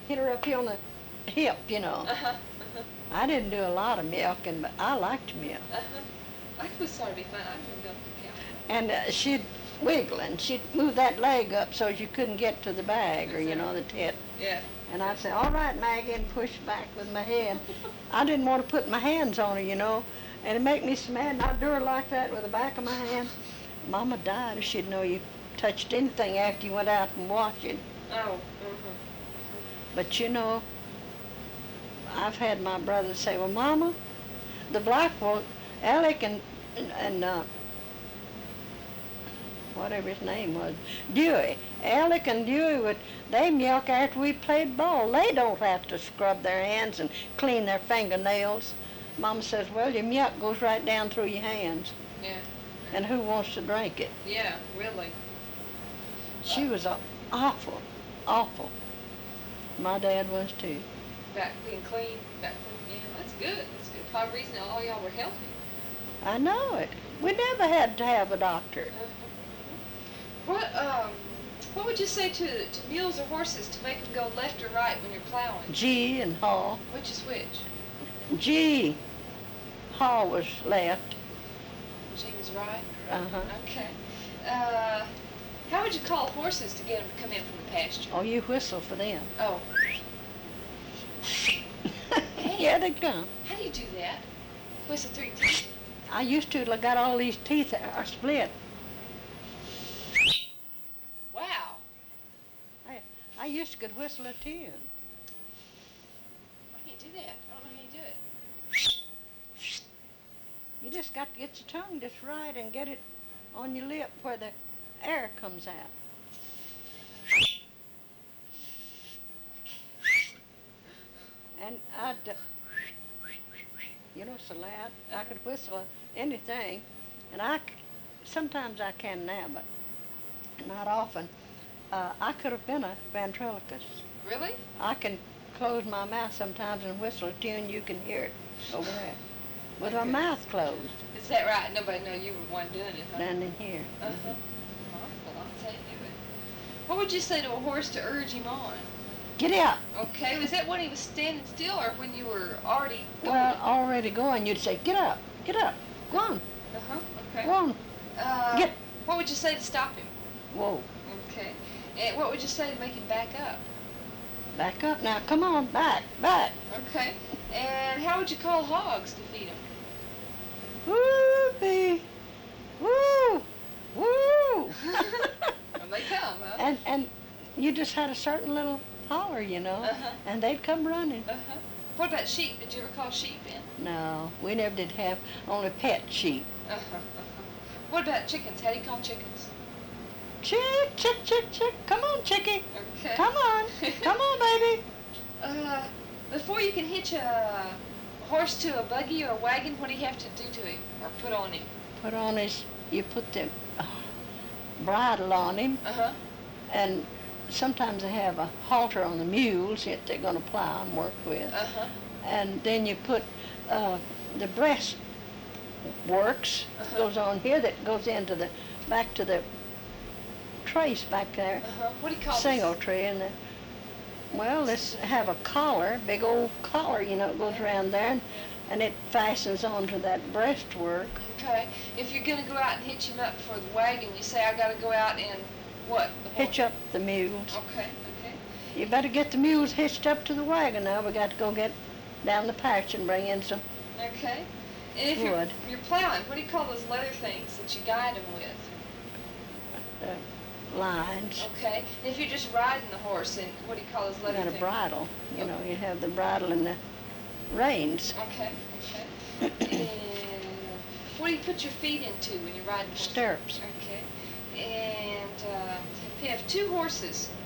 hit her up here on the hip, you know. I didn't do a lot of milking, but I liked to milk. That was sort of be fun. I remember milking the cow. And she'd wiggle, and she'd move that leg up so you couldn't get to the bag or, you know, the tit. Yeah. And I'd say, all right, Maggie, and push back with my head. I didn't want to put my hands on her, you know, and it'd make me so mad, and I'd do her like that with the back of my hand. Mama died if she'd know you touched anything after you went out and watching. Oh. But, you know, I've had my brother say, well, Mama, the black one, Alec and whatever his name was, Dewey. Alec and Dewey, they milk after we played ball. They don't have to scrub their hands and clean their fingernails. Mama says, well, your milk goes right down through your hands. Yeah. And who wants to drink it? Yeah, really. She was awful, awful. My dad was too. Back being clean, yeah, that's good. That's good. Probably reason all y'all were healthy. I know it. We never had to have a doctor. What would you say to mules or horses to make them go left or right when you're plowing? G and haul. Which is which? G. Haul was left. G was right? Uh-huh. Okay. How would you call horses to get them to come in from the pasture? Oh, you whistle for them. Oh. Yeah, they come. How do you do that? Whistle 3 times. I used to. I got all these teeth are split. Wow. I used to could whistle a tune. I can't do that. I don't know how you do it. You just got to get your tongue just right and get it on your lip where the air comes out. And you know, so loud. I could whistle anything. And sometimes I can now, but not often. I could have been a ventriloquist. Really? I can close my mouth sometimes and whistle a tune. You can hear it over there with my mouth closed. Is that right? Nobody know you were one doing it, huh? Down in here. Well, I'll tell you. What would you say to a horse to urge him on? Get out. Okay, was that when he was standing still or when you were already going? Well, already going, you'd say, get up, go on, Okay. go on, get. What would you say to stop him? Whoa. Okay. And what would you say to make him back up? Back up now, come on, back. Okay. And how would you call hogs to feed them? Whoopee, woo, woo. Well, they come, huh? And you just had a certain little holler, you know, and they'd come running. What about sheep? Did you ever call sheep in? No, we never did have, only pet sheep. What about chickens? How do you call chickens? Chick, chick, chick, chick. Come on, chickie. Okay. Come on, baby. Before you can hitch a horse to a buggy or a wagon, what do you have to do to him or put on him? You put the bridle on him, and sometimes they have a halter on the mules that they're going to plow and work with. And then you put the breast works goes on here that goes into back to the trace back there. What do you call Single tree. And let's have a collar, big old collar, you know, it goes around there, and it fastens onto that breastwork. Okay. If you're going to go out and hitch him up for the wagon, you say, I got to go out and what? Hitch up the mules. Okay. You better get the mules hitched up to the wagon now. We got to go get down the patch and bring in some Okay. And if wood. You're plowing, what do you call those leather things that you guide them with? Lines. Okay. And if you're just riding the horse, and what do you call those leather You got things? a bridle. You know, you have the bridle and the reins. Okay. And what do you put your feet into when you're riding horses? Stirrups. Okay. And if you have two horses,